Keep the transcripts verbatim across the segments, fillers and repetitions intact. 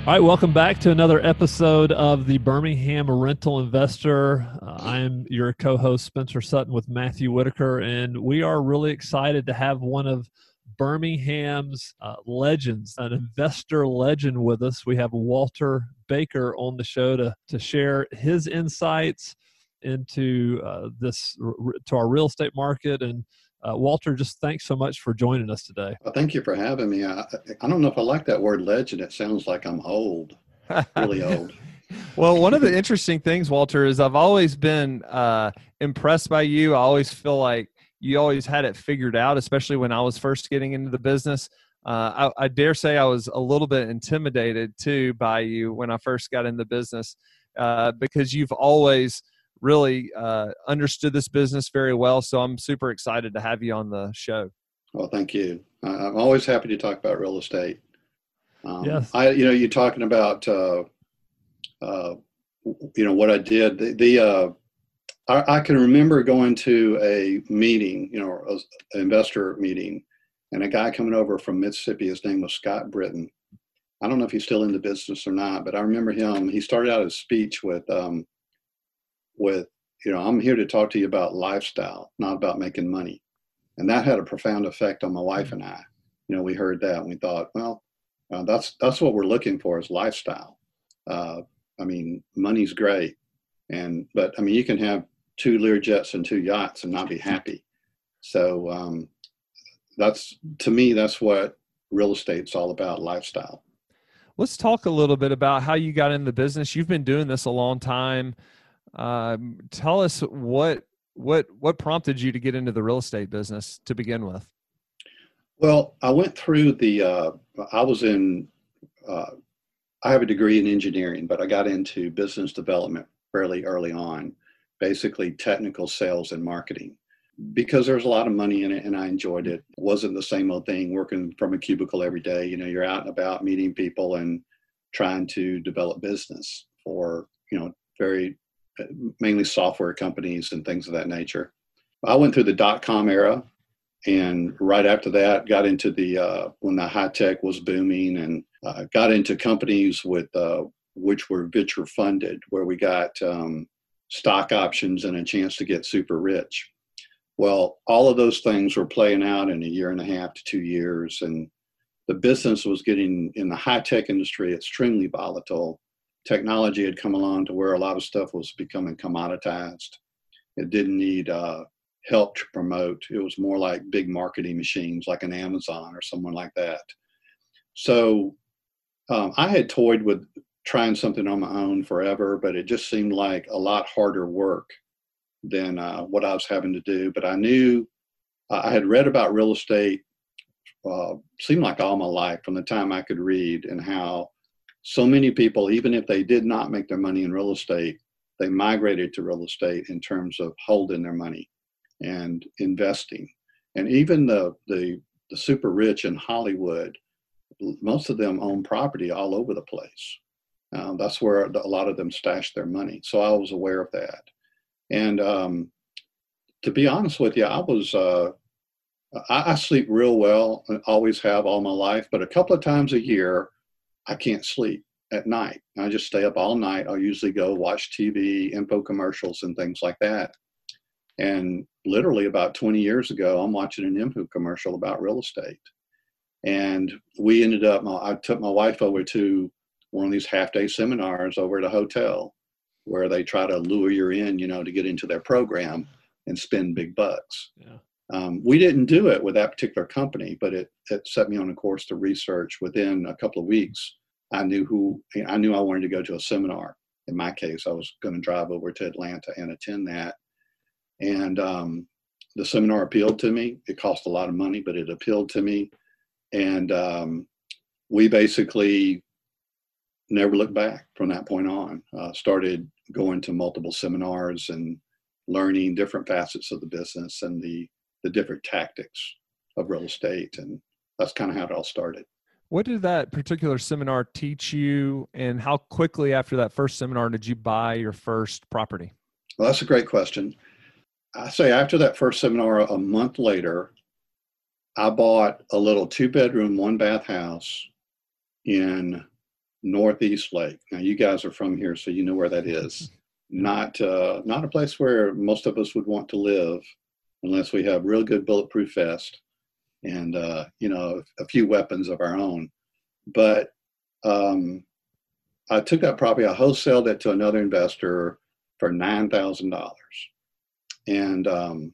All right, welcome back to another episode of the Birmingham Rental Investor. Uh, I am your co-host, Spencer Sutton, with Matthew Whitaker, and we are really excited to have one of Birmingham's uh, legends, an investor legend with us. We have Walter Baker on the show to, to share his insights into uh, this, to our real estate market. And uh, Walter, just thanks so much for joining us today. Well, thank you for having me. I, I don't know if I like that word legend. It sounds like I'm old, really old. Well, one of the interesting things, Walter, is I've always been uh, impressed by you. I always feel like you always had it figured out, especially when I was first getting into the business. Uh, I, I dare say I was a little bit intimidated, too, by you when I first got in the business uh, because you've always really uh, understood this business very well. So I'm super excited to have you on the show. Well, thank you. I'm always happy to talk about real estate. Um, yes. I, you know, you're talking about, uh, uh, you know, what I did. The, the uh, I, I can remember going to a meeting, you know, an investor meeting, and a guy coming over from Mississippi. His name was Scott Britton. I don't know if he's still in the business or not, but I remember him. He started out his speech with, um, with, you know, I'm here to talk to you about lifestyle, not about making money. And that had a profound effect on my wife and I. You know, we heard that and we thought, well, uh, that's that's what we're looking for is lifestyle. Uh, I mean, money's great, and but I mean, you can have two Learjets and two yachts and not be happy. So um, that's to me, that's what real estate's all about, lifestyle. Let's talk a little bit about how you got in the business. You've been doing this a long time. Um, tell us what. What what prompted you to get into the real estate business to begin with? Well, I went through the, uh, I was in, uh, I have a degree in engineering, but I got into business development fairly early on, basically technical sales and marketing, because there's a lot of money in it and I enjoyed it. It wasn't the same old thing working from a cubicle every day. You know, you're out and about meeting people and trying to develop business for, you know, very mainly software companies and things of that nature. I went through the dot-com era, and right after that got into the, uh, when the high tech was booming, and uh, got into companies with, uh, which were venture funded, where we got um, stock options and a chance to get super rich. Well, all of those things were playing out in a year and a half to two years. And the business was getting, in the high tech industry, extremely volatile. Technology had come along to where a lot of stuff was becoming commoditized. It didn't need uh, help to promote. It was more like big marketing machines like an Amazon or someone like that. So um, I had toyed with trying something on my own forever, but it just seemed like a lot harder work than uh, what I was having to do. But I knew uh, I had read about real estate, uh, seemed like all my life from the time I could read, and how so many people, even if they did not make their money in real estate, they migrated to real estate in terms of holding their money and investing. And even the, the, the super rich in Hollywood, most of them own property all over the place. Uh, that's where a lot of them stash their money. So I was aware of that. And um, to be honest with you, I was, uh, I, I sleep real well and always have all my life, but a couple of times a year, I can't sleep at night. I just stay up all night. I'll usually go watch T V, info commercials, and things like that. And literally about twenty years ago, I'm watching an info commercial about real estate. And we ended up, I took my wife over to one of these half-day seminars over at a hotel where they try to lure you in, you know, to get into their program and spend big bucks. Yeah. Um, we didn't do it with that particular company, but it, it set me on a course to research. Within a couple of weeks, I knew who, I knew I wanted to go to a seminar. In my case, I was going to drive over to Atlanta and attend that. And um, the seminar appealed to me. It cost a lot of money, but it appealed to me. And um, we basically never looked back from that point on. Uh, started going to multiple seminars and learning different facets of the business and the the different tactics of real estate. And that's kind of how it all started. What did that particular seminar teach you, and how quickly after that first seminar did you buy your first property? Well, that's a great question. I say after that first seminar, a month later, I bought a little two bedroom, one bath house in Northeast Lake. Now, you guys are from here, so you know where that is. Not uh, not a place where most of us would want to live unless we have real good bulletproof vest and, uh, you know, a few weapons of our own. But um, I took that property, I wholesaled it to another investor for nine thousand dollars. And um,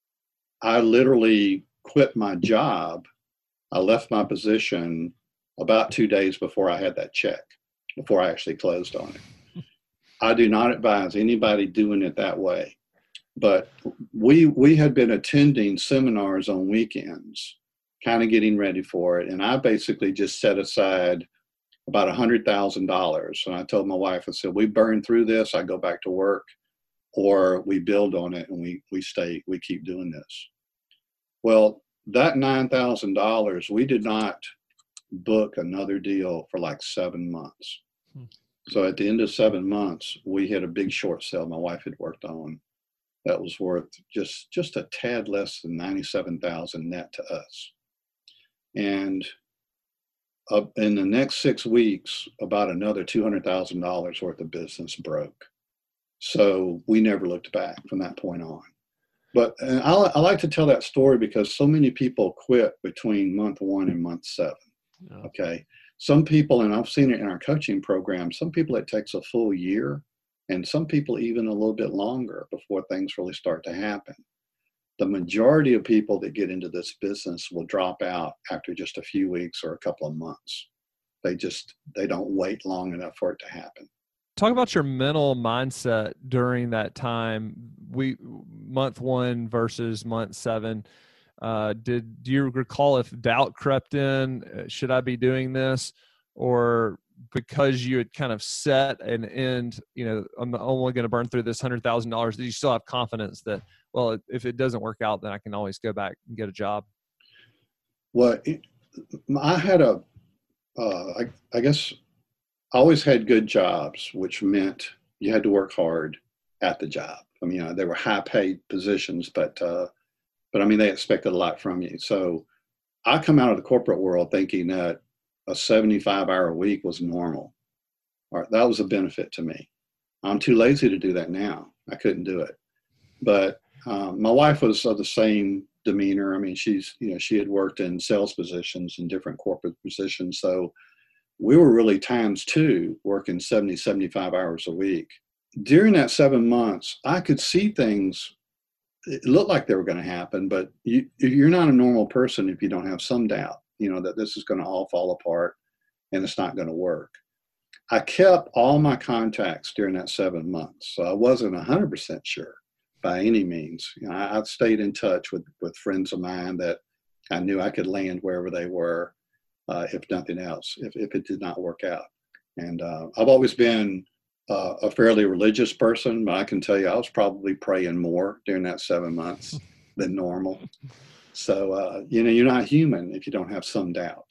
I literally quit my job. I left my position about two days before I had that check, before I actually closed on it. I do not advise anybody doing it that way. But we we had been attending seminars on weekends, kind of getting ready for it. And I basically just set aside about one hundred thousand dollars. And I told my wife, I said, we burn through this, I go back to work, or we build on it and we we stay, we keep doing this. Well, that nine thousand dollars, we did not book another deal for like seven months. Hmm. So at the end of seven months, we had a big short sale my wife had worked on that was worth just, just a tad less than ninety-seven thousand net to us. And uh, in the next six weeks, about another two hundred thousand dollars worth of business broke. So we never looked back from that point on. But and I, I like to tell that story because so many people quit between month one and month seven. Yeah. Okay. Some people, and I've seen it in our coaching program, some people it takes a full year, and some people even a little bit longer before things really start to happen. The majority of people that get into this business will drop out after just a few weeks or a couple of months. They just, they don't wait long enough for it to happen. Talk about your mental mindset during that time. We month one versus month seven. Uh, did do you recall if doubt crept in? Should I be doing this? Or because you had kind of set an end, you know, I'm only going to burn through this hundred thousand dollars. Did you still have confidence that, well, if it doesn't work out, then I can always go back and get a job? Well, it, I had a, uh, I, I guess. I always had good jobs, which meant you had to work hard at the job. I mean, you know, they were high paid positions, but, uh, but I mean, they expected a lot from you. So I come out of the corporate world thinking that a seventy-five hour week was normal. All right, that was a benefit to me. I'm too lazy to do that now. I couldn't do it. But um, my wife was of the same demeanor. I mean, she's, you know, she had worked in sales positions and different corporate positions. So we were really times two, working seventy, seventy-five hours a week. During that seven months, I could see things, it looked like they were going to happen, but you, you're not a normal person if you don't have some doubt, you know, that this is going to all fall apart and it's not going to work. I kept all my contacts during that seven months. So I wasn't one hundred percent sure by any means. You know, I, I stayed in touch with, with friends of mine that I knew I could land wherever they were. Uh, if nothing else, if, if it did not work out. And uh, I've always been uh, a fairly religious person, but I can tell you I was probably praying more during that seven months than normal. So, uh, you know, you're not human if you don't have some doubt.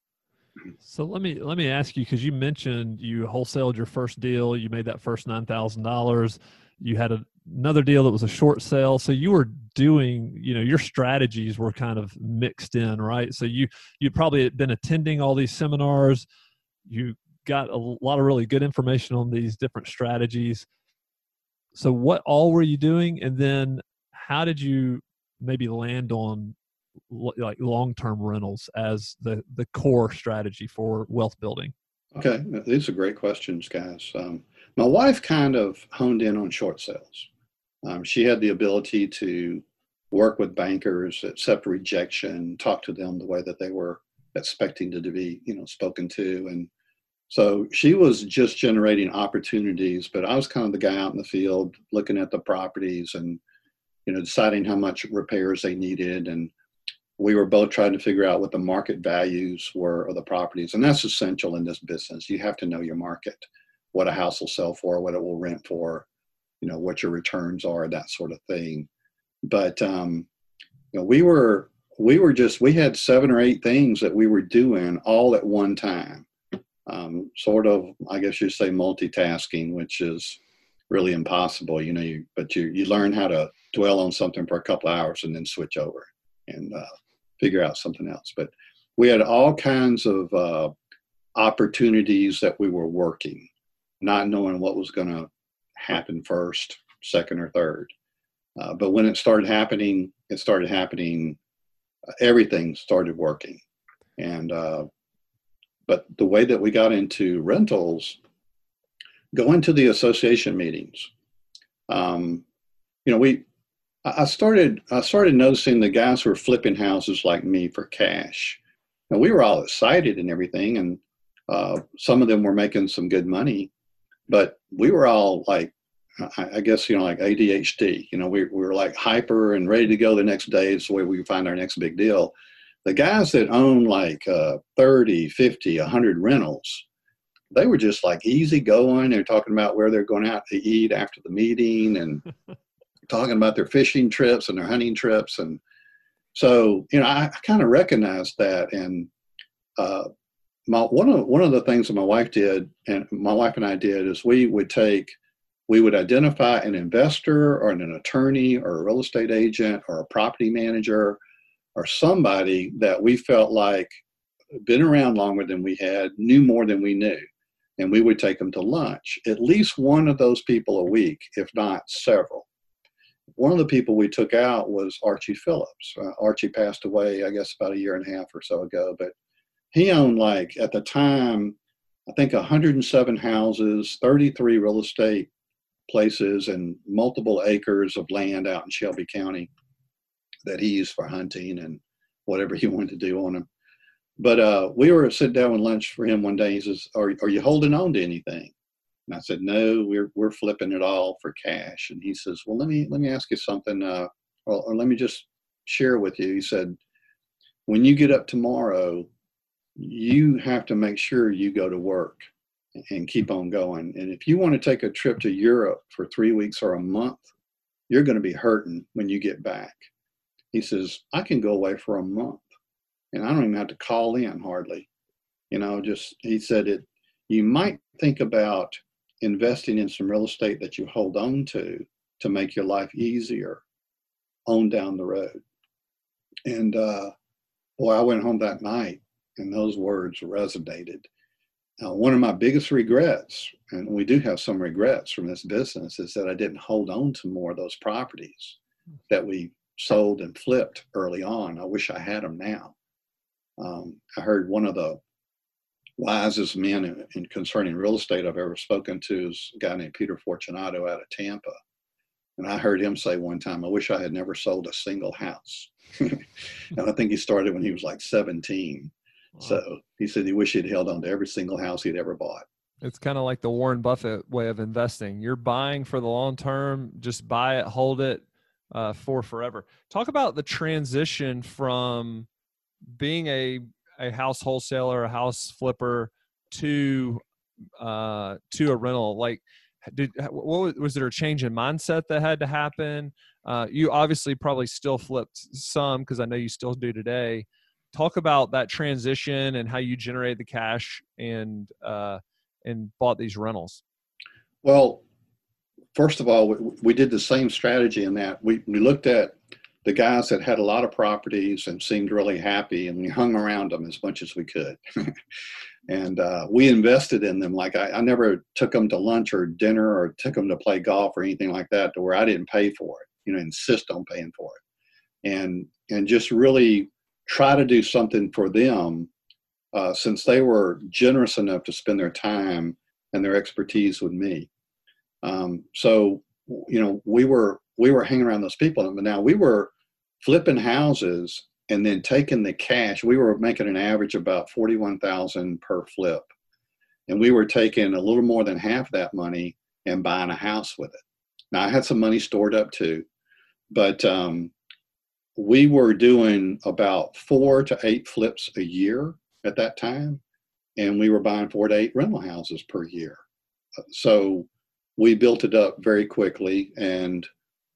So let me let me ask you, because you mentioned you wholesaled your first deal, you made that first nine thousand dollars. You had a, another deal that was a short sale. So you were doing, you know, your strategies were kind of mixed in, right? So you, you probably had been attending all these seminars. You got a lot of really good information on these different strategies. So what all were you doing? And then how did you maybe land on like long-term rentals as the, the core strategy for wealth building? Okay. These are great questions, guys. Um, my wife kind of honed in on short sales. Um, she had the ability to work with bankers, accept rejection, talk to them the way that they were expecting to be, you know, spoken to. And so she was just generating opportunities, but I was kind of the guy out in the field looking at the properties and, you know, deciding how much repairs they needed. And we were both trying to figure out what the market values were of the properties. And that's essential in this business. You have to know your market, what a house will sell for, what it will rent for, you know, what your returns are, that sort of thing. But, um, you know, we were, we were just, we had seven or eight things that we were doing all at one time. Um, sort of, I guess you'd say multitasking, which is really impossible, you know, you, but you, you learn how to dwell on something for a couple of hours and then switch over and uh, figure out something else. But we had all kinds of uh, opportunities that we were working, not knowing what was going to happen first, second, or third. Uh, but when it started happening, it started happening, uh, everything started working. And, uh, but the way that we got into rentals, going to the association meetings, um, you know, we, I started, I started noticing the guys who were flipping houses like me for cash. And we were all excited and everything. And uh, some of them were making some good money, but we were all like, I, I guess, you know, like A D H D, you know, we, we were like hyper and ready to go the next day. It's the way we find our next big deal. The guys that own like uh, thirty, fifty, a hundred rentals, they were just like easy going. They're talking about where they're going out to eat after the meeting and talking about their fishing trips and their hunting trips. And so, you know, I, I kind of recognized that. And uh, my, one of, one of the things that my wife did, and my wife and I did, is we would take, we would identify an investor or an attorney or a real estate agent or a property manager or somebody that we felt like been around longer than we had, knew more than we knew. And we would take them to lunch, at least one of those people a week, if not several. One of the people we took out was Archie Phillips. Uh, Archie passed away, I guess, about a year and a half or so ago, but he owned, like, at the time, I think one hundred seven houses, thirty-three real estate places, and multiple acres of land out in Shelby County that he used for hunting and whatever he wanted to do on them. But uh, we were sitting down with lunch for him one day. He says, are, are you holding on to anything? And I said, no, we're we're flipping it all for cash. And he says, well, let me let me ask you something, uh, or, or let me just share with you. He said, when you get up tomorrow, you have to make sure you go to work and keep on going. And if you want to take a trip to Europe for three weeks or a month, you're going to be hurting when you get back. He says, I can go away for a month and I don't even have to call in hardly. You know, just, he said it, you might think about investing in some real estate that you hold on to to make your life easier on down the road. And uh, boy, I went home that night and those words resonated. Uh, one of my biggest regrets, and we do have some regrets from this business, is that I didn't hold on to more of those properties that we sold and flipped early on. I wish I had them now. Um, I heard one of the wisest men in, in concerning real estate I've ever spoken to is a guy named Peter Fortunato out of Tampa. And I heard him say one time, I wish I had never sold a single house. And I think he started when he was like seventeen. Wow. So he said he wished he'd held on to every single house he'd ever bought. It's kind of like the Warren Buffett way of investing. You're buying for the long term, just buy it, hold it uh, for forever. Talk about the transition from being a, a house wholesaler, a house flipper to, uh, to a rental. Like, did, what was there a change in mindset that had to happen? Uh, you obviously probably still flipped some, because I know you still do today. Talk about that transition and how you generated the cash and uh, and bought these rentals. Well, first of all, we, we did the same strategy in that we, we looked at the guys that had a lot of properties and seemed really happy, and we hung around them as much as we could. And uh, we invested in them. Like I, I never took them to lunch or dinner or took them to play golf or anything like that to where I didn't pay for it, you know, insist on paying for it. And, and just really try to do something for them uh, since they were generous enough to spend their time and their expertise with me. Um, so, you know, we were, we were hanging around those people. But now we were flipping houses and then taking the cash. We were making an average about forty-one thousand per flip. And we were taking a little more than half that money and buying a house with it. Now I had some money stored up too, but um, we were doing about four to eight flips a year at that time. And we were buying four to eight rental houses per year. So we built it up very quickly, and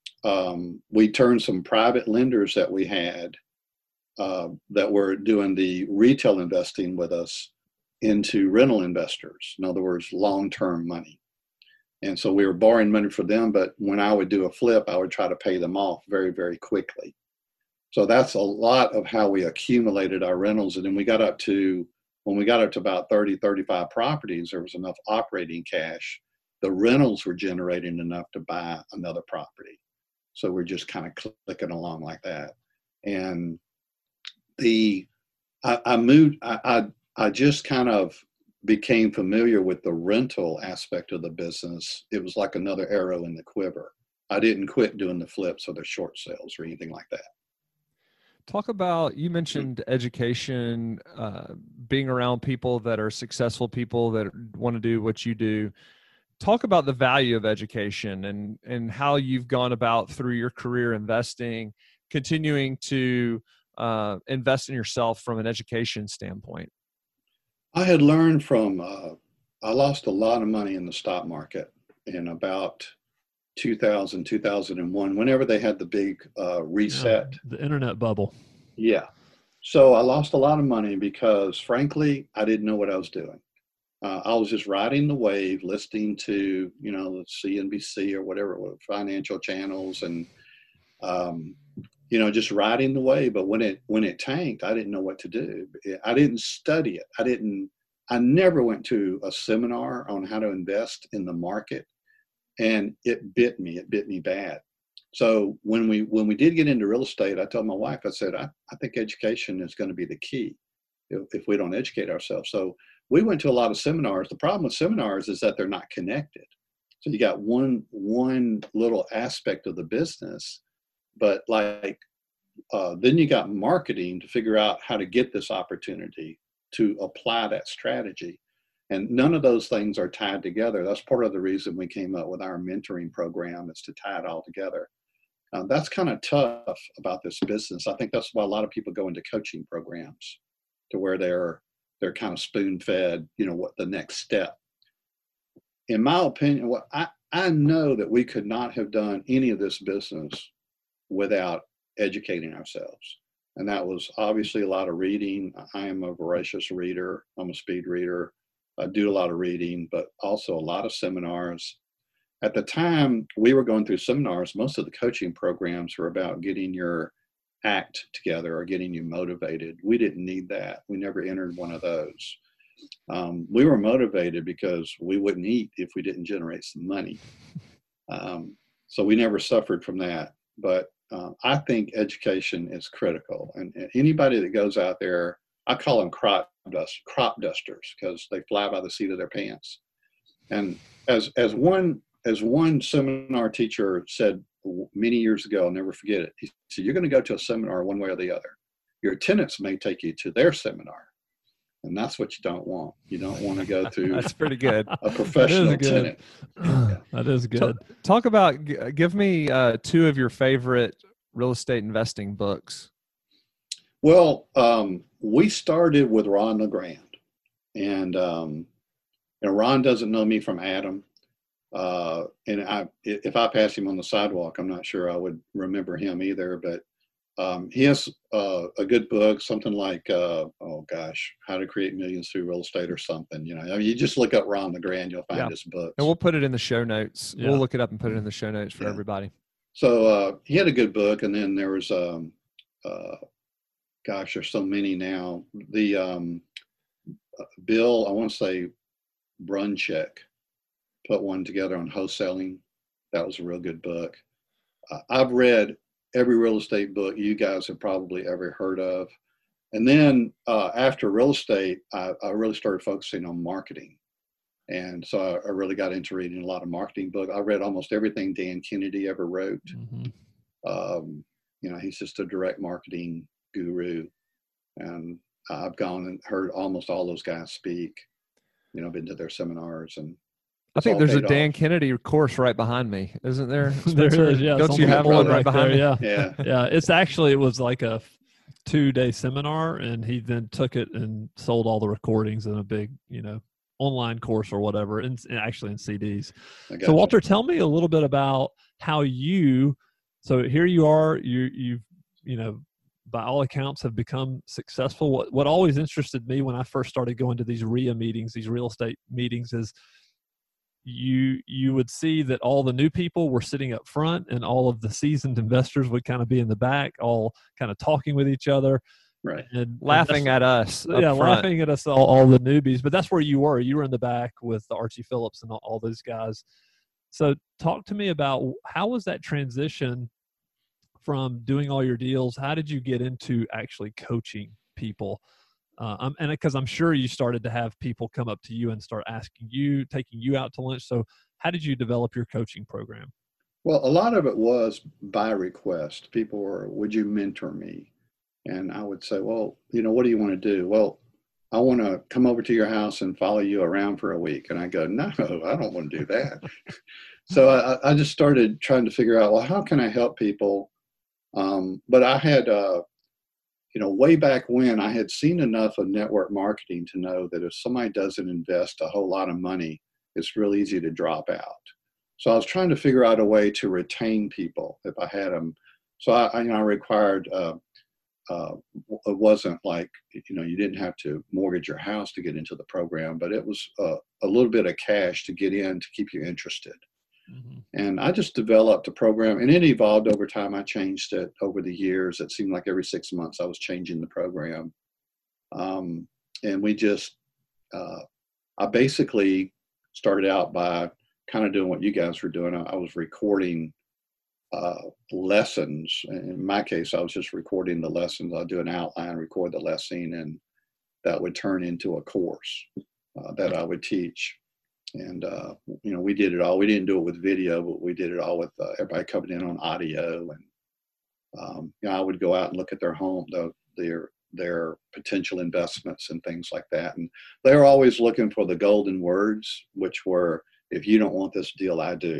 um, we turned some private lenders that we had uh, that were doing the retail investing with us into rental investors. In other words, long-term money. And so we were borrowing money for them, but when I would do a flip, I would try to pay them off very, very quickly. So that's a lot of how we accumulated our rentals. And then we got up to when we got up to about thirty, thirty-five properties, there was enough operating cash. The rentals were generating enough to buy another property. So we're just kind of clicking along like that. And the, I, I moved, I, I, I just kind of became familiar with the rental aspect of the business. It was like another arrow in the quiver. I didn't quit doing the flips or the short sales or anything like that. Talk about, you mentioned education, uh, being around people that are successful people that want to do what you do. Talk about the value of education and, and how you've gone about through your career investing, continuing to uh, invest in yourself from an education standpoint. I had learned from, uh, I lost a lot of money in the stock market in about two thousand, two thousand one, whenever they had the big uh, reset. Yeah, the internet bubble. Yeah. So I lost a lot of money because, frankly, I didn't know what I was doing. Uh, I was just riding the wave, listening to, you know, C N B C or whatever it was, financial channels, and, um, you know, just riding the wave. But when it when it tanked, I didn't know what to do. I didn't study it. I didn't. I never went to a seminar on how to invest in the market, and it bit me. It bit me bad. So when we when we did get into real estate, I told my wife, I said, I, I think education is going to be the key if, if we don't educate ourselves. So we went to a lot of seminars. The problem with seminars is that they're not connected. So you got one one little aspect of the business, but like uh, then you got marketing to figure out how to get this opportunity to apply that strategy. And none of those things are tied together. That's part of the reason we came up with our mentoring program, is to tie it all together. Uh, that's kind of tough about this business. I think that's why a lot of people go into coaching programs, to where they're they're kind of spoon-fed, you know, what the next step. In my opinion, what I, I know that we could not have done any of this business without educating ourselves. And that was obviously a lot of reading. I am a voracious reader. I'm a speed reader. I do a lot of reading, but also a lot of seminars. At the time we were going through seminars, most of the coaching programs were about getting your act together or getting you motivated. We didn't need that. We never entered one of those. Um, we were motivated because we wouldn't eat if we didn't generate some money. Um, so we never suffered from that. But uh, I think education is critical. And, and anybody that goes out there, I call them crop dust, crop dusters, because they fly by the seat of their pants. And as as one as one seminar teacher said many years ago, I'll never forget it. He said, "You're going to go to a seminar one way or the other. Your attendants may take you to their seminar, and that's what you don't want. You don't want to go to That's pretty good. a professional attendant." Yeah. That is good. Talk, talk about, give me uh, two of your favorite real estate investing books. Well, um, we started with Ron LeGrand, and um, you know, Ron doesn't know me from Adam. Uh, and I, if I pass him on the sidewalk, I'm not sure I would remember him either. But um, he has uh, a good book, something like, uh, oh gosh, How to Create Millions Through Real Estate or something. You know, I mean, you just look up Ron LeGrand, you'll find Yeah. his books. And we'll put it in the show notes. Yeah. We'll look it up and put it in the show notes for Yeah. everybody. So uh, he had a good book, and then there was, um, uh, gosh, there's so many now. The um, Bill, I want to say Bruncheck, put one together on wholesaling. That was a real good book. Uh, I've read every real estate book you guys have probably ever heard of. And then uh, after real estate, I, I really started focusing on marketing. And so I, I really got into reading a lot of marketing books. I read almost everything Dan Kennedy ever wrote. Mm-hmm. Um, you know, he's just a direct marketing guru. And I've gone and heard almost all those guys speak, you know, been to their seminars, and I think there's a Dan off. Kennedy course right behind me, isn't there? There Spencer? is, yeah. Don't you have one right behind me? Yeah. Yeah. Yeah. It's actually, it was like a two day seminar, and he then took it and sold all the recordings in a big, you know, online course or whatever, and actually in C Ds. So Walter, tell me a little bit about how you, so here you are, you, you've, you know, by all accounts have become successful. What, what always interested me when I first started going to these R I A meetings, these real estate meetings, is you you would see that all the new people were sitting up front and all of the seasoned investors would kind of be in the back, all kind of talking with each other. Right. And, laughing and at us. Up yeah, front. laughing at us all, all the newbies. But that's where you were. You were in the back with the Archie Phillips and all, all those guys. So talk to me about how was that transition from doing all your deals? How did you get into actually coaching people? Uh, I'm, and because I'm sure you started to have people come up to you and start asking you, taking you out to lunch. So how did you develop your coaching program? Well, a lot of it was by request. People were, would you mentor me? And I would say, well, you know, what do you want to do? Well, I want to come over to your house and follow you around for a week. And I go, no, I don't want to do that. So I, I just started trying to figure out, well, how can I help people? Um, but I had, uh, you know, way back when I had seen enough of network marketing to know that if somebody doesn't invest a whole lot of money, it's real easy to drop out. So I was trying to figure out a way to retain people if I had them. So I, I you know, I required, uh, uh, it wasn't like, you know, you didn't have to mortgage your house to get into the program, but it was uh, a little bit of cash to get in to keep you interested. Mm-hmm. And I just developed a program, and it evolved over time. I changed it over the years. It seemed like every six months I was changing the program. Um, and we just, uh, I basically started out by kind of doing what you guys were doing. I, I was recording uh, lessons. In my case, I was just recording the lessons. I'd do an outline, record the lesson, and that would turn into a course uh, that I would teach. And, uh, you know, we did it all. We didn't do it with video, but we did it all with uh, everybody coming in on audio. And, um, you know, I would go out and look at their home, the, their, their potential investments and things like that. And they were always looking for the golden words, which were, if you don't want this deal, I do.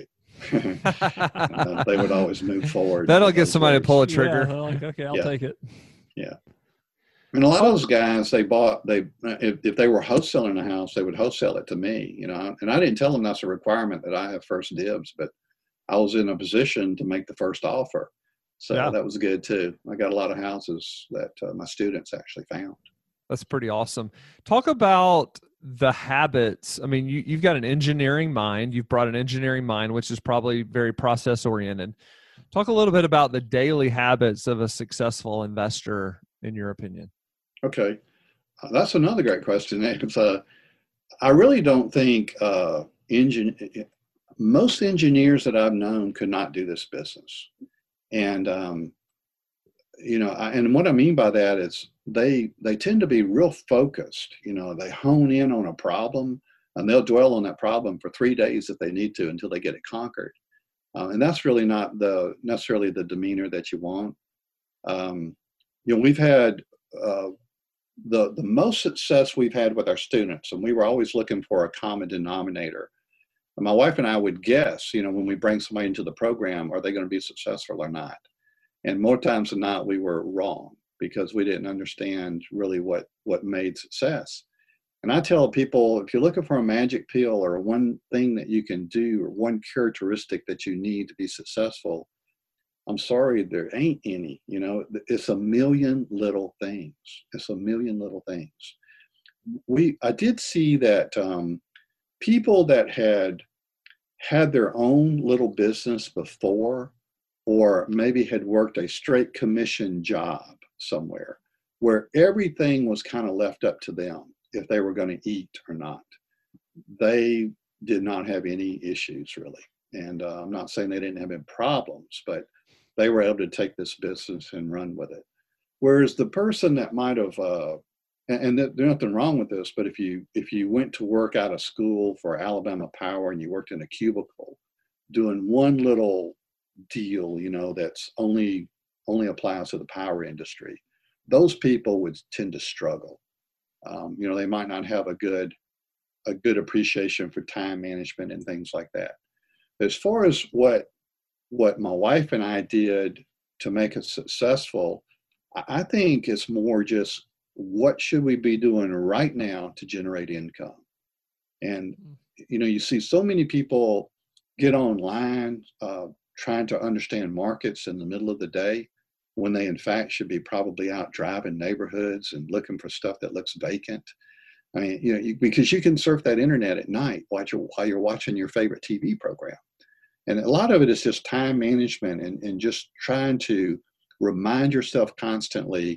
uh, they would always move forward. That'll get somebody words. to pull a trigger. Yeah, like, okay, I'll yeah. take it. Yeah. And a lot of those guys, they bought, they, if, if they were wholesaling a house, they would wholesale it to me, you know, and I didn't tell them that's a requirement that I have first dibs, but I was in a position to make the first offer. So yeah. That was good too. I got a lot of houses that uh, my students actually found. That's pretty awesome. Talk about the habits. I mean, you, you've got an engineering mind. You've brought an engineering mind, which is probably very process oriented. Talk a little bit about the daily habits of a successful investor, in your opinion. Okay. Uh, that's another great question. It's, uh, I really don't think uh, engin- most engineers that I've known could not do this business. And, um, you know, I, and what I mean by that is they they tend to be real focused. You know, they hone in on a problem and they'll dwell on that problem for three days if they need to until they get it conquered. Uh, and that's really not the necessarily the demeanor that you want. Um, you know, we've had uh, the the most success we've had with our students, and we were always looking for a common denominator. And my wife and I would guess, you know, when we bring somebody into the program, are they going to be successful or not? And more times than not, we were wrong because we didn't understand really what what made success. And I tell people, if you're looking for a magic pill or one thing that you can do or one characteristic that you need to be successful, I'm sorry, there ain't any. You know, it's a million little things. It's a million little things. We, I did see that um, people that had had their own little business before, or maybe had worked a straight commission job somewhere, where everything was kind of left up to them if they were going to eat or not. They did not have any issues really. And uh, I'm not saying they didn't have any problems, but they were able to take this business and run with it. Whereas the person that might have, uh, and, and there's nothing wrong with this, but if you if you went to work out of school for Alabama Power and you worked in a cubicle doing one little deal, you know, that's only only applies to the power industry, those people would tend to struggle. Um, you know, they might not have a good a good appreciation for time management and things like that. As far as what what my wife and I did to make it successful, I think it's more just what should we be doing right now to generate income. And you know, you see so many people get online uh, trying to understand markets in the middle of the day when they in fact should be probably out driving neighborhoods and looking for stuff that looks vacant. I mean, you know, you, because you can surf that internet at night while you're, while you're watching your favorite T V program. And a lot of it is just time management and, and just trying to remind yourself constantly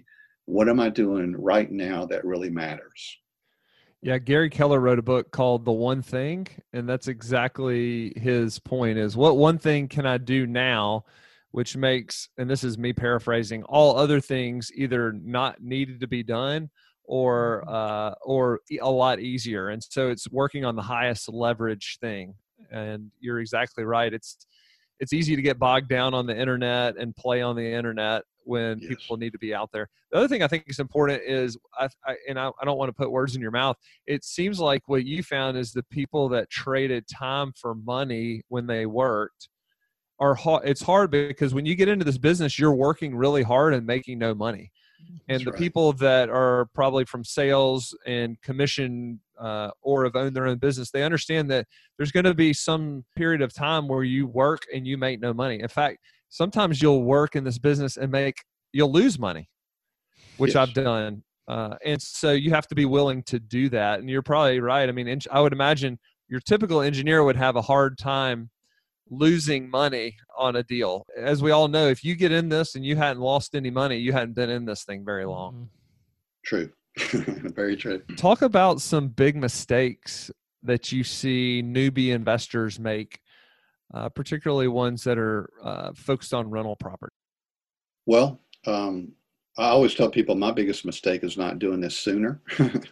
what am I doing right now that really matters? Yeah, Gary Keller wrote a book called The One Thing, and that's exactly his point is what one thing can I do now, which makes, and this is me paraphrasing, all other things either not needed to be done or uh, or a lot easier. And so it's working on the highest leverage thing. And you're exactly right. It's it's easy to get bogged down on the internet and play on the internet when Yes. people need to be out there. The other thing I think is important is, I, I, and I, I don't want to put words in your mouth, it seems like what you found is the people that traded time for money when they worked are hard. It's hard because when you get into this business, you're working really hard and making no money. And That's the right. people that are probably from sales and commission uh, or have owned their own business, they understand that there's going to be some period of time where you work and you make no money. In fact, sometimes you'll work in this business and make, you'll lose money, which Yes. I've done. Uh, and so you have to be willing to do that. And you're probably right. I mean, I would imagine your typical engineer would have a hard time losing money on a deal. As we all know, if you get in this and you hadn't lost any money, you hadn't been in this thing very long. True. Very true. Talk about some big mistakes that you see newbie investors make, uh, particularly ones that are uh, focused on rental property. Well, um, I always tell people my biggest mistake is not doing this sooner.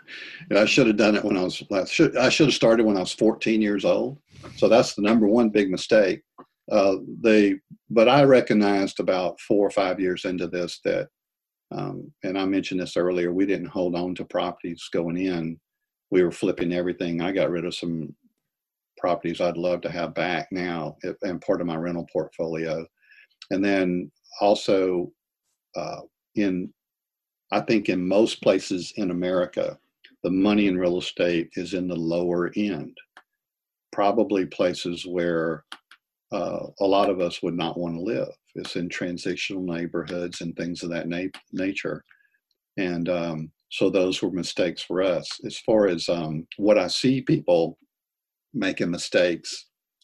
I should have done it when I was, I should, I should have started when I was fourteen years old. So that's the number one big mistake. Uh, they, but I recognized about four or five years into this that, um, and I mentioned this earlier, we didn't hold on to properties going in. We were flipping everything. I got rid of some properties I'd love to have back now and part of my rental portfolio. And then also uh, in, I think in most places in America, the money in real estate is in the lower end. Probably places where uh, a lot of us would not want to live. It's in transitional neighborhoods and things of that na- nature. And um, so those were mistakes for us. As far as um, what I see people making mistakes,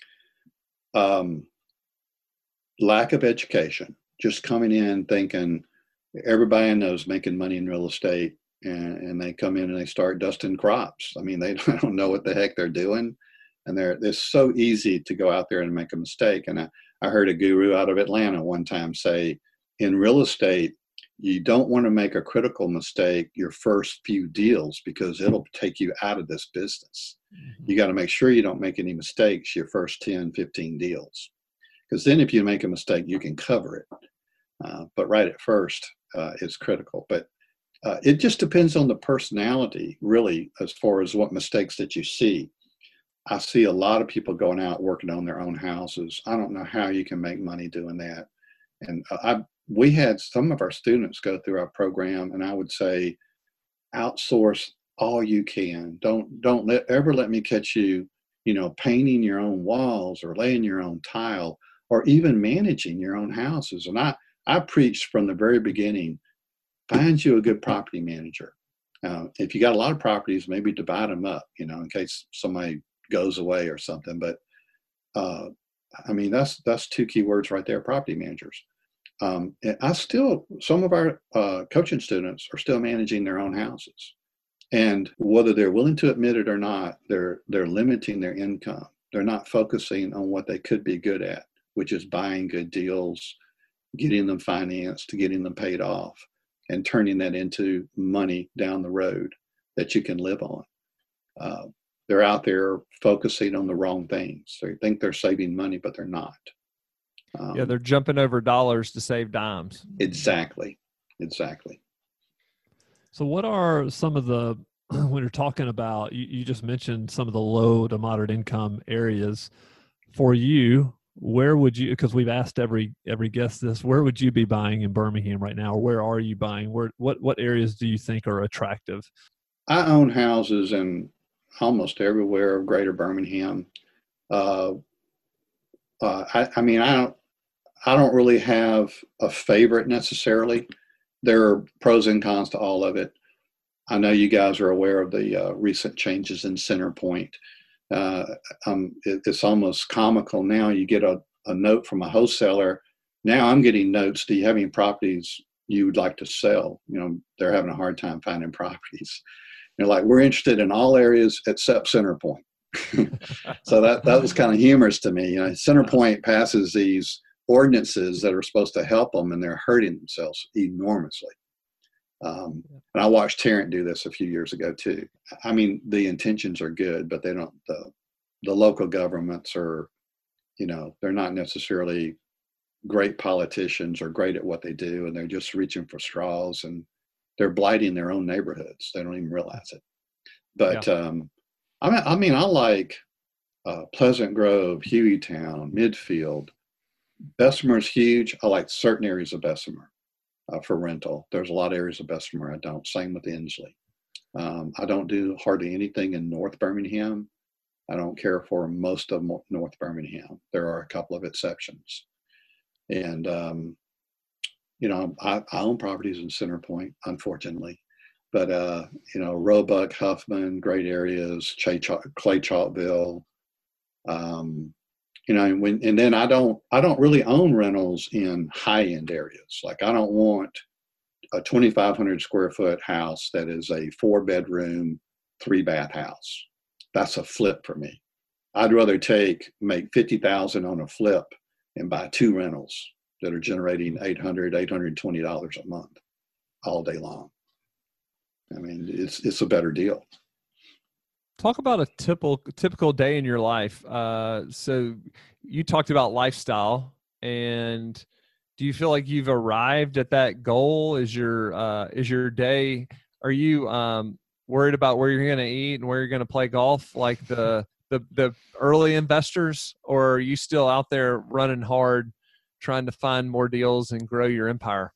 um, lack of education, just coming in thinking everybody I know is making money in real estate, and, and they come in and they start dusting crops. I mean, they don't know what the heck they're doing. And they're, it's so easy to go out there and make a mistake. And I, I heard a guru out of Atlanta one time say, in real estate, you don't want to make a critical mistake your first few deals because it'll take you out of this business. Mm-hmm. You got to make sure you don't make any mistakes your first ten, fifteen deals. Because then if you make a mistake, you can cover it. Uh, but right at first uh, is critical. But uh, it just depends on the personality, really, as far as what mistakes that you see. I see a lot of people going out working on their own houses. I don't know how you can make money doing that. And I, we had some of our students go through our program, and I would say, outsource all you can. Don't don't let ever let me catch you, you know, painting your own walls or laying your own tile or even managing your own houses. And I I preached from the very beginning, find you a good property manager. Uh, if you got a lot of properties, maybe divide them up, you know, in case somebody goes away or something. But uh, I mean, that's that's two key words right there, property managers. Um, and I still, some of our uh, coaching students are still managing their own houses. And whether they're willing to admit it or not, they're they're limiting their income. They're not focusing on what they could be good at, which is buying good deals, getting them financed, getting them paid off, and turning that into money down the road that you can live on. Uh, They're out there focusing on the wrong things. They think they're saving money, but they're not. Um, yeah, they're jumping over dollars to save dimes. Exactly. Exactly. So what are some of the, when you're talking about, you, you just mentioned some of the low to moderate income areas. For you, where would you, because we've asked every every guest this, where would you be buying in Birmingham right now? Or where are you buying? Where what what areas do you think are attractive? I own houses in almost everywhere of Greater Birmingham. Uh, uh, I, I mean, I don't, I don't really have a favorite necessarily. There are pros and cons to all of it. I know you guys are aware of the uh, recent changes in CenterPoint. Uh, um, it, it's almost comical now. You get a, a note from a wholesaler. Now I'm getting notes. Do you have any properties you would like to sell. You know, they're having a hard time finding properties. You're like, we're interested in all areas except Center Point. So that, that was kind of humorous to me. You know, Center Point passes these ordinances that are supposed to help them, and they're hurting themselves enormously. Um, and I watched Tarrant do this a few years ago too. I mean, the intentions are good, but they don't, the, the local governments are, you know, they're not necessarily great politicians or great at what they do. And they're just reaching for straws, and they're blighting their own neighborhoods. They don't even realize it. But, yeah. um, I mean, I mean, I like, uh, Pleasant Grove, Hueytown, Midfield. Bessemer's huge. I like certain areas of Bessemer. Uh, for rental. There's a lot of areas of Bessemer I don't. Same with Inslee. Um, I don't do hardly anything in North Birmingham. I don't care for most of North Birmingham. There are a couple of exceptions. And, um, you know, I, I own properties in Center Point, unfortunately. But, uh, you know, Roebuck, Huffman, great areas, Clay Chalkville, um, you know, and when, and then I don't, I don't really own rentals in high end areas. Like I don't want a twenty-five hundred square foot house that is a four bedroom, three bath house. That's a flip for me. I'd rather take, make fifty thousand on a flip and buy two rentals that are generating eight hundred, eight hundred twenty dollars a month all day long. I mean, it's, it's a better deal. Talk about a typical typical day in your life. Uh, so you talked about lifestyle, and do you feel like you've arrived at that goal? Is your uh, is your day? Are you um, worried about where you're going to eat and where you're going to play golf, like the the the early investors, or are you still out there running hard, trying to find more deals and grow your empire?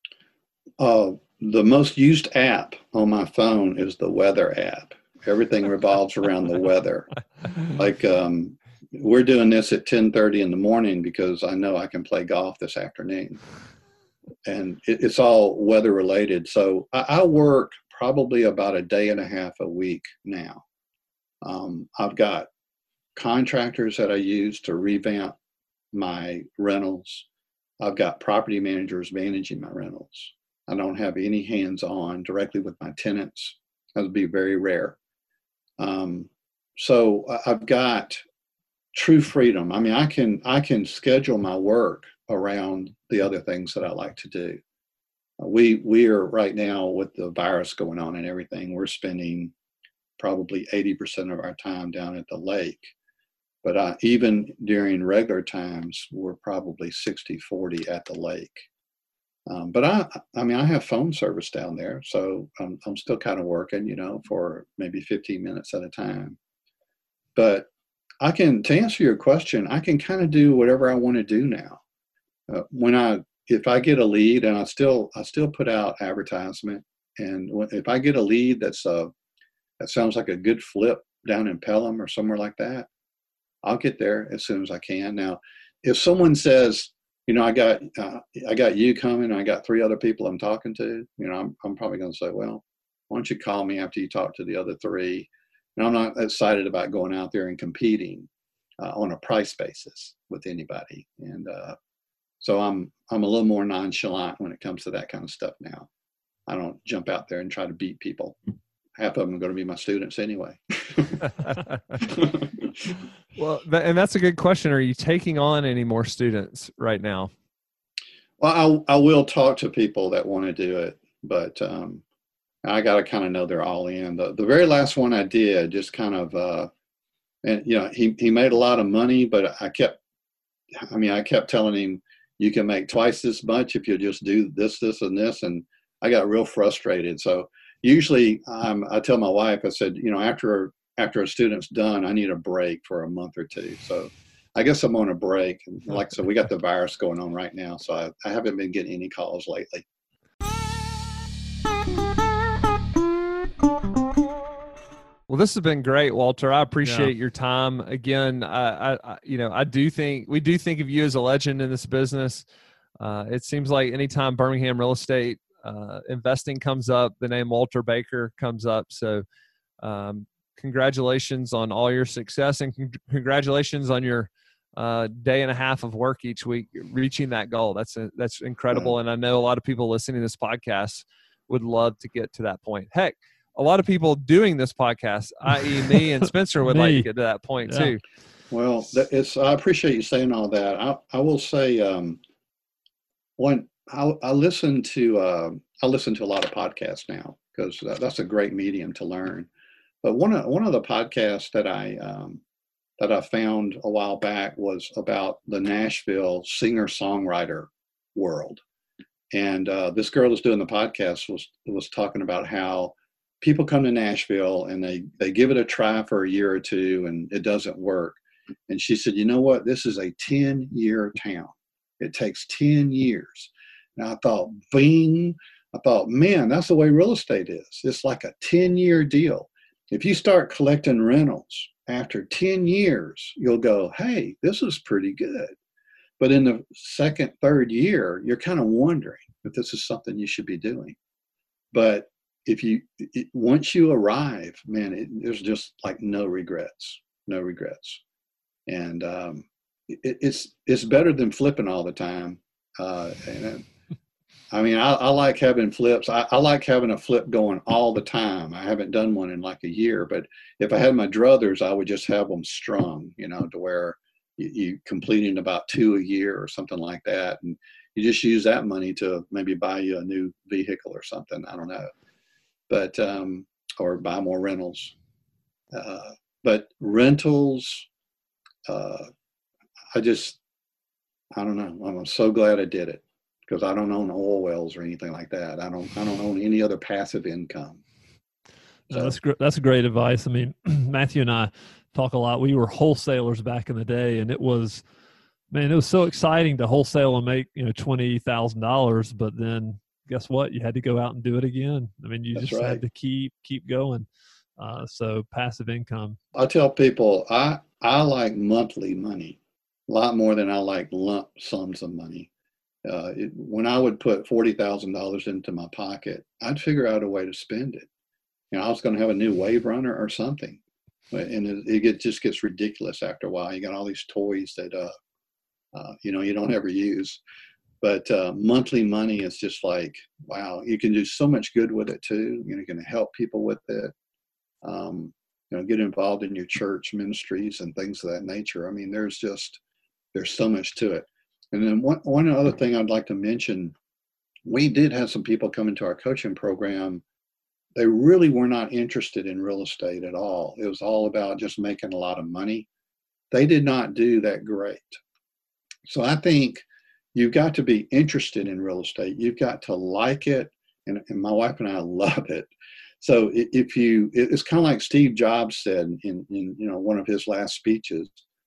Uh, the most used app on my phone is the weather app. Everything revolves around the weather. Like um, we're doing this at ten thirty in the morning because I know I can play golf this afternoon. And it, it's all weather related. So I, I work probably about a day and a half a week now. Um, I've got contractors that I use to revamp my rentals. I've got property managers managing my rentals. I don't have any hands-on directly with my tenants. That would be very rare. Um, so I've got true freedom. I mean, I can, I can schedule my work around the other things that I like to do. Uh, we, we are right now with the virus going on and everything, we're spending probably eighty percent of our time down at the lake. But uh, even during regular times, we're probably sixty forty at the lake. Um, but I, I mean, I have phone service down there, so I'm, I'm still kind of working, you know, for maybe fifteen minutes at a time. But I can, to answer your question, I can kind of do whatever I want to do now. Uh, when I, if I get a lead, and I still, I still put out advertisement, and when, if I get a lead that's a, that sounds like a good flip down in Pelham or somewhere like that, I'll get there as soon as I can. Now, if someone says, you know, I got, uh, I got you coming, I got three other people I'm talking to, you know, I'm, I'm probably going to say, well, why don't you call me after you talk to the other three? And I'm not excited about going out there and competing uh, on a price basis with anybody. And uh, so I'm, I'm a little more nonchalant when it comes to that kind of stuff now. I don't jump out there and try to beat people. Half of them are going to be my students anyway. Well, and that's a good question. Are you taking on any more students right now? Well, I, I will talk to people that want to do it, but um, I got to kind of know they're all in. The, the very last one I did just kind of, uh, and you know, he, he made a lot of money, but I kept, I mean, I kept telling him, you can make twice this much if you just do this, this, and this. And I got real frustrated. So usually um, I tell my wife, I said, you know, after after a student's done, I need a break for a month or two. So I guess I'm on a break. And like I said, we got the virus going on right now. So I, I haven't been getting any calls lately. Well, this has been great, Walter. I appreciate yeah. your time. Again, I, I, you know, I do think we do think of you as a legend in this business. Uh, it seems like anytime Birmingham real estate uh, investing comes up, the name Walter Baker comes up. So, um, congratulations on all your success, and con- congratulations on your uh, day and a half of work each week, reaching that goal. That's a, that's incredible. Wow. And I know a lot of people listening to this podcast would love to get to that point. Heck, a lot of people doing this podcast, that is me and Spencer, would like to get to that point yeah. too. Well, it's, I appreciate you saying all that. I, I will say, um, when I, I listen to, uh, I listen to a lot of podcasts now because that's a great medium to learn. But one of, one of the podcasts that I, um, that I found a while back was about the Nashville singer-songwriter world. And uh, this girl that's doing the podcast was was talking about how people come to Nashville and they, they give it a try for a year or two and it doesn't work. And she said, you know what? This is a ten-year town. It takes ten years. And I thought, bing. I thought, man, that's the way real estate is. It's like a ten-year deal. If you start collecting rentals, after ten years, you'll go, hey, this is pretty good. But in the second, third year, you're kind of wondering if this is something you should be doing. But if you, it, once you arrive, man, it, there's just like no regrets, no regrets. And um, it, it's it's better than flipping all the time. Uh, and I mean, I, I like having flips. I, I like having a flip going all the time. I haven't done one in like a year, but if I had my druthers, I would just have them strung, you know, to where you, you completing about two a year or something like that. And you just use that money to maybe buy you a new vehicle or something. I don't know, but, um, or buy more rentals. Uh, but rentals, uh, I just, I don't know. I'm so glad I did it. Because I don't own oil wells or anything like that. I don't. I don't own any other passive income. So. No, that's gr- that's great advice. I mean, Matthew and I talk a lot. We were wholesalers back in the day, and it was, man, it was so exciting to wholesale and make you know twenty thousand dollars. But then, guess what? You had to go out and do it again. I mean, you That's just right. had to keep keep going. Uh, so passive income. I tell people I I like monthly money a lot more than I like lump sums of money. Uh, it, when I would put forty thousand dollars into my pocket, I'd figure out a way to spend it. You know, I was going to have a new wave runner or something. And it, it get, just gets ridiculous after a while. You got all these toys that, uh, uh, you know, you don't ever use. But uh, monthly money is just like, wow, you can do so much good with it too. You know, you can help people with it. Um, you know, get involved in your church ministries and things of that nature. I mean, there's just, there's so much to it. And then one, one other thing I'd like to mention, we did have some people come into our coaching program. They really were not interested in real estate at all. It was all about just making a lot of money. They did not do that great. So I think you've got to be interested in real estate. You've got to like it. And, and my wife and I love it. So if you, it's kind of like Steve Jobs said in, in you know, one of his last speeches,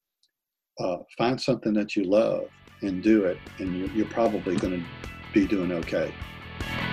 uh, find something that you love and do it, and you're, you're probably going to be doing okay.